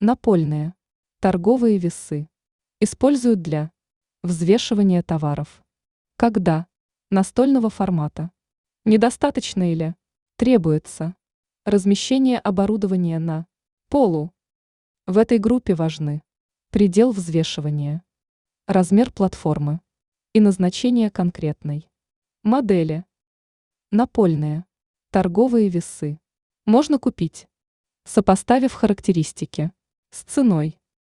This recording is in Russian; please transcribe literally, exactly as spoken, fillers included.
Напольные. Торговые весы. Используют для взвешивания товаров. Когда? Настольного формата. Недостаточно или требуется размещение оборудования на полу. В этой группе важны предел взвешивания, размер платформы и назначение конкретной модели. Напольные. Торговые весы. Можно купить, сопоставив характеристики с ценой.